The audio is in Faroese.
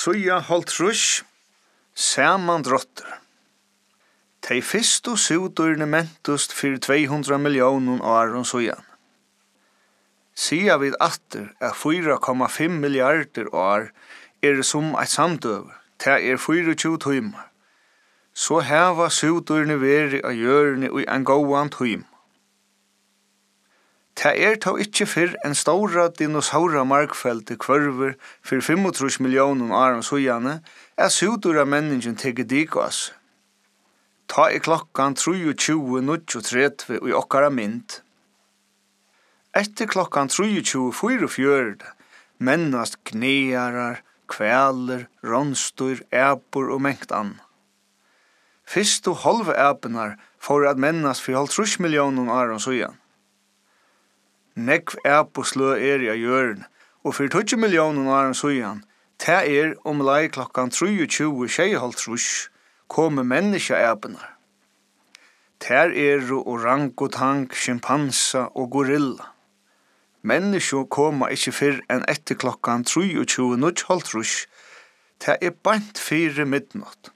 Suja holdt rush, saman drotter. Tei fyrstu sudurne mentust fyrir 200 millioner åren sujan. Sia vid atter at 4,5 milliarder år som eit samdøver, ta 24 timer. Så heva sudurne veri av hjørne i en gåan time. Ta tå ikkje fyrr en stora dinosaura markfelte kvørver for 35 millioner åren sujane, sudura menningen tege digas. Ta klokkan 23:30 i okkara mynd. Etter klokkan 23:44 mennast knearar, kvæler, ronstur, æpur og mengt ann. Fyrstu halve æpenar får at mennast for 50 millioner åren sujan. Nekv æpuslø i av hjørne, og for 20 millioner åren sujan, ta lei klokkan 23:56 komme menneskeæpenar. Ter orangutang, schimpansa og gorilla. Mennesker koma ikkje fyrr enn etter klokkan 23:30. Ta bant 4 midnatt.